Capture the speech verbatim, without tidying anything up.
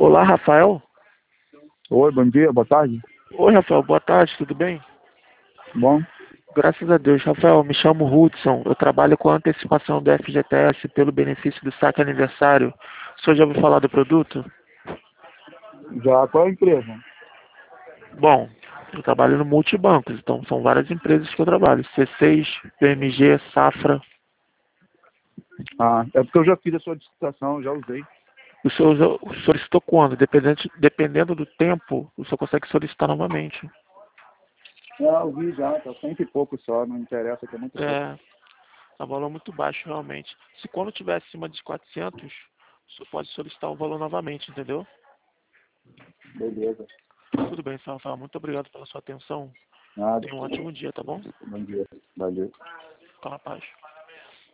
Olá, Rafael. Oi, bom dia, boa tarde. Oi, Rafael, boa tarde, tudo bem? Bom, Graças a Deus. Rafael, me chamo Hudson, eu trabalho com a antecipação do F G T S pelo benefício do saque aniversário. O senhor já ouviu falar do produto? já qual é a empresa? Bom, eu trabalho no Multibancos, então são várias empresas que eu trabalho. C seis, P M G, Safra. Ah, é porque eu já fiz a solicitação, já usei. O senhor usa- solicitou quando? Dependendo, dependendo do tempo, o senhor consegue solicitar novamente. É, eu vi já, tá cento e pouco só, não interessa, que é muito pouco. É, é um valor muito baixo, realmente. Se quando tiver acima de quatrocentos, o senhor pode solicitar o valor novamente, entendeu? Beleza. Tudo bem, senhor Rafael. Muito obrigado pela sua atenção. Nada. Tenha um ótimo dia, tá bom? Bom dia. Valeu. Fica na paz.